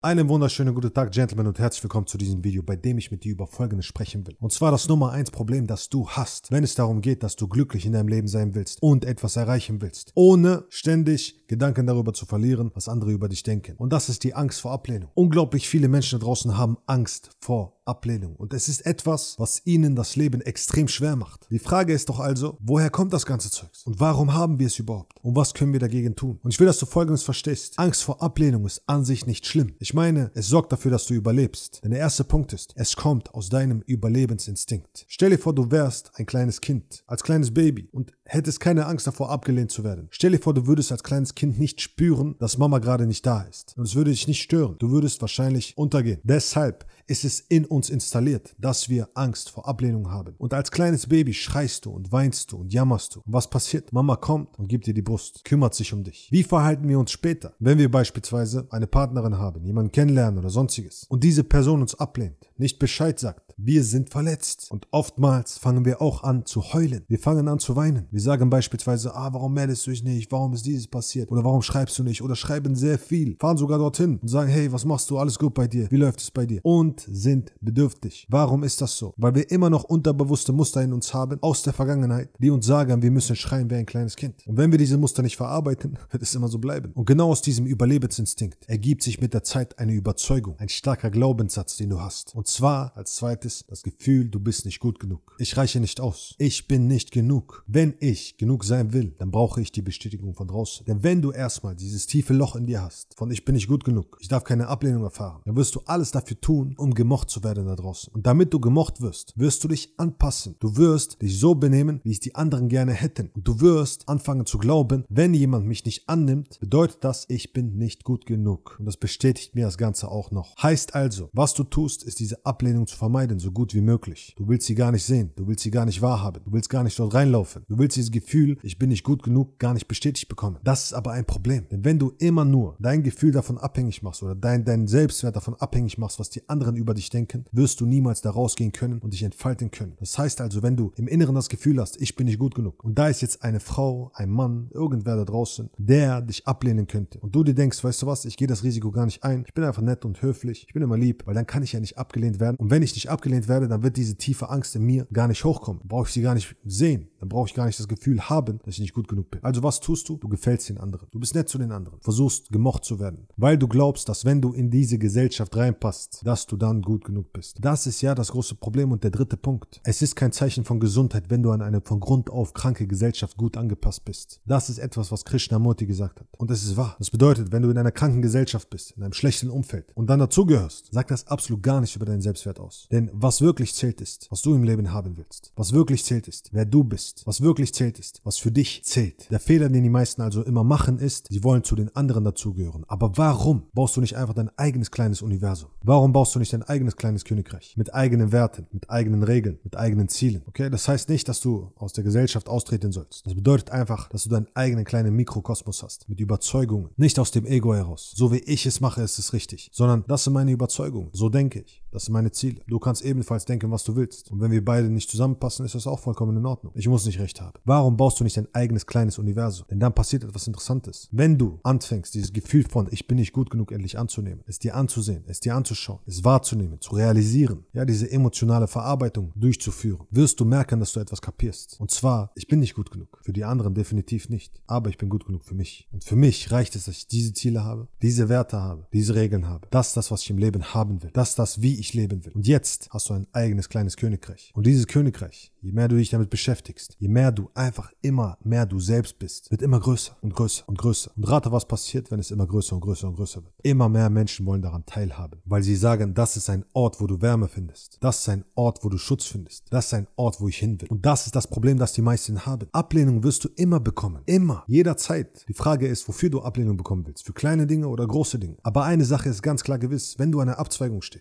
Einen wunderschönen guten Tag, Gentlemen, und herzlich willkommen zu diesem Video, bei dem ich mit dir über Folgendes sprechen will. Und zwar das Nummer 1 Problem, das du hast, wenn es darum geht, dass du glücklich in deinem Leben sein willst und etwas erreichen willst, ohne ständig Gedanken darüber zu verlieren, was andere über dich denken. Und das ist die Angst vor Ablehnung. Unglaublich viele Menschen da draußen haben Angst vor Ablehnung. Und es ist etwas, was ihnen das Leben extrem schwer macht. Die Frage ist doch also, woher kommt das ganze Zeugs? Und warum haben wir es überhaupt? Und was können wir dagegen tun? Und ich will, dass du Folgendes verstehst. Angst vor Ablehnung ist an sich nicht schlimm. Ich meine, es sorgt dafür, dass du überlebst. Denn der erste Punkt ist, es kommt aus deinem Überlebensinstinkt. Stell dir vor, du wärst ein kleines Kind, als kleines Baby und hättest keine Angst davor, abgelehnt zu werden. Stell dir vor, du würdest als kleines Kind nicht spüren, dass Mama gerade nicht da ist. Und es würde dich nicht stören. Du würdest wahrscheinlich untergehen. Deshalb ist es in uns installiert, dass wir Angst vor Ablehnung haben. Und als kleines Baby schreist du und weinst du und jammerst du. Und was passiert? Mama kommt und gibt dir die Brust, kümmert sich um dich. Wie verhalten wir uns später, wenn wir beispielsweise eine Partnerin haben, jemanden kennenlernen oder sonstiges und diese Person uns ablehnt, nicht Bescheid sagt? Wir sind verletzt. Und oftmals fangen wir auch an zu heulen. Wir fangen an zu weinen. Wir sagen beispielsweise, warum meldest du dich nicht? Warum ist dieses passiert? Oder warum schreibst du nicht? Oder schreiben sehr viel. Fahren sogar dorthin und sagen, hey, was machst du? Alles gut bei dir? Wie läuft es bei dir? Und sind bedürftig. Warum ist das so? Weil wir immer noch unterbewusste Muster in uns haben aus der Vergangenheit, die uns sagen, wir müssen schreien wie ein kleines Kind. Und wenn wir diese Muster nicht verarbeiten, wird es immer so bleiben. Und genau aus diesem Überlebensinstinkt ergibt sich mit der Zeit eine Überzeugung, ein starker Glaubenssatz, den du hast. Und zwar als zweites das Gefühl, du bist nicht gut genug. Ich reiche nicht aus. Ich bin nicht genug. Wenn ich genug sein will, dann brauche ich die Bestätigung von draußen. Denn wenn du erstmal dieses tiefe Loch in dir hast, von ich bin nicht gut genug, ich darf keine Ablehnung erfahren, dann wirst du alles dafür tun, um gemocht zu werden da draußen. Und damit du gemocht wirst, wirst du dich anpassen. Du wirst dich so benehmen, wie es die anderen gerne hätten. Und du wirst anfangen zu glauben, wenn jemand mich nicht annimmt, bedeutet das, ich bin nicht gut genug. Und das bestätigt mir das Ganze auch noch. Heißt also, was du tust, ist diese Ablehnung zu vermeiden, so gut wie möglich. Du willst sie gar nicht sehen. Du willst sie gar nicht wahrhaben. Du willst gar nicht dort reinlaufen. Du willst dieses Gefühl, ich bin nicht gut genug, gar nicht bestätigt bekommen. Das ist aber ein Problem. Denn wenn du immer nur dein Gefühl davon abhängig machst oder deinen Selbstwert davon abhängig machst, was die anderen über dich denken, wirst du niemals da rausgehen können und dich entfalten können. Das heißt also, wenn du im Inneren das Gefühl hast, ich bin nicht gut genug und da ist jetzt eine Frau, ein Mann, irgendwer da draußen, der dich ablehnen könnte und du dir denkst, weißt du was, ich gehe das Risiko gar nicht ein, ich bin einfach nett und höflich, ich bin immer lieb, weil dann kann ich ja nicht abgelehnt werden und wenn ich nicht abgelehnt werde, dann wird diese tiefe Angst in mir gar nicht hochkommen. Dann brauche ich sie gar nicht sehen. Dann brauche ich gar nicht das Gefühl haben, dass ich nicht gut genug bin. Also was tust du? Du gefällst den anderen. Du bist nett zu den anderen. Versuchst gemocht zu werden. Weil du glaubst, dass wenn du in diese Gesellschaft reinpasst, dass du dann gut genug bist. Das ist ja das große Problem und der dritte Punkt. Es ist kein Zeichen von Gesundheit, wenn du an eine von Grund auf kranke Gesellschaft gut angepasst bist. Das ist etwas, was Krishnamurti gesagt hat. Und es ist wahr. Das bedeutet, wenn du in einer kranken Gesellschaft bist, in einem schlechten Umfeld und dann dazugehörst, sagt das absolut gar nichts über deinen Selbstwert aus. Denn was wirklich zählt ist, was du im Leben haben willst. Was wirklich zählt ist, wer du bist. Was wirklich zählt ist, was für dich zählt. Der Fehler, den die meisten also immer machen, ist, sie wollen zu den anderen dazugehören. Aber warum baust du nicht einfach dein eigenes kleines Universum? Warum baust du nicht dein eigenes kleines Königreich? Mit eigenen Werten, mit eigenen Regeln, mit eigenen Zielen. Okay, das heißt nicht, dass du aus der Gesellschaft austreten sollst. Das bedeutet einfach, dass du deinen eigenen kleinen Mikrokosmos hast. Mit Überzeugungen. Nicht aus dem Ego heraus. So wie ich es mache, ist es richtig. Sondern das sind meine Überzeugungen. So denke ich. Das sind meine Ziele. Du kannst ebenfalls denken, was du willst. Und wenn wir beide nicht zusammenpassen, ist das auch vollkommen in Ordnung. Ich muss nicht recht haben. Warum baust du nicht dein eigenes kleines Universum? Denn dann passiert etwas Interessantes. Wenn du anfängst, dieses Gefühl von ich bin nicht gut genug endlich anzunehmen, es dir anzusehen, es dir anzuschauen, es wahrzunehmen, zu realisieren, ja, diese emotionale Verarbeitung durchzuführen, wirst du merken, dass du etwas kapierst. Und zwar, ich bin nicht gut genug. Für die anderen definitiv nicht. Aber ich bin gut genug für mich. Und für mich reicht es, dass ich diese Ziele habe, diese Werte habe, diese Regeln habe. Das ist das, was ich im Leben haben will. Das ist das, wie ich leben will. Und jetzt hast du ein eigenes kleines Königreich. Und dieses Königreich, je mehr du dich damit beschäftigst, je mehr du einfach immer mehr du selbst bist, wird immer größer und größer und größer. Und rate, was passiert, wenn es immer größer und größer und größer wird. Immer mehr Menschen wollen daran teilhaben, weil sie sagen, das ist ein Ort, wo du Wärme findest. Das ist ein Ort, wo du Schutz findest. Das ist ein Ort, wo ich hin will. Und das ist das Problem, das die meisten haben. Ablehnung wirst du immer bekommen. Immer. Jederzeit. Die Frage ist, wofür du Ablehnung bekommen willst. Für kleine Dinge oder große Dinge. Aber eine Sache ist ganz klar gewiss, wenn du an einer Abzweigung stehst und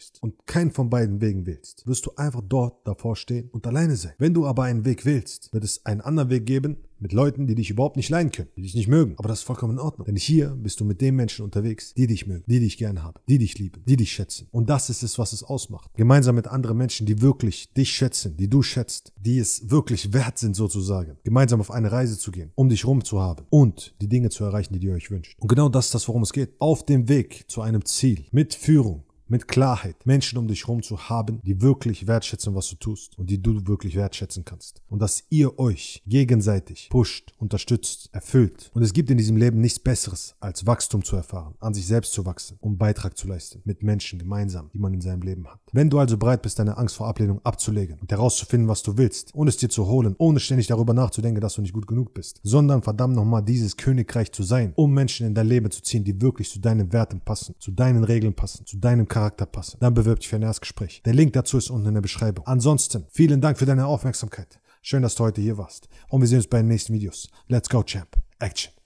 keinen von beiden Wegen wählst, wirst du einfach dort davor stehen und alleine sein. Wenn du aber einen Weg wählst, wird es einen anderen Weg geben, mit Leuten, die dich überhaupt nicht leiden können, die dich nicht mögen. Aber das ist vollkommen in Ordnung. Denn hier bist du mit den Menschen unterwegs, die dich mögen, die dich gerne haben, die dich lieben, die dich schätzen. Und das ist es, was es ausmacht. Gemeinsam mit anderen Menschen, die wirklich dich schätzen, die du schätzt, die es wirklich wert sind sozusagen, gemeinsam auf eine Reise zu gehen, um dich rum zu haben und die Dinge zu erreichen, die ihr euch wünscht. Und genau das ist das, worum es geht. Auf dem Weg zu einem Ziel, mit Führung, mit Klarheit, Menschen um dich herum zu haben, die wirklich wertschätzen, was du tust und die du wirklich wertschätzen kannst. Und dass ihr euch gegenseitig pusht, unterstützt, erfüllt. Und es gibt in diesem Leben nichts Besseres, als Wachstum zu erfahren, an sich selbst zu wachsen, um Beitrag zu leisten, mit Menschen gemeinsam, die man in seinem Leben hat. Wenn du also bereit bist, deine Angst vor Ablehnung abzulegen und herauszufinden, was du willst, und es dir zu holen, ohne ständig darüber nachzudenken, dass du nicht gut genug bist, sondern verdammt nochmal dieses Königreich zu sein, um Menschen in dein Leben zu ziehen, die wirklich zu deinen Werten passen, zu deinen Regeln passen, zu deinem Charakter passen, dann bewirb dich für ein Erstgespräch. Der Link dazu ist unten in der Beschreibung. Ansonsten, vielen Dank für deine Aufmerksamkeit. Schön, dass du heute hier warst. Und wir sehen uns bei den nächsten Videos. Let's go, Champ. Action.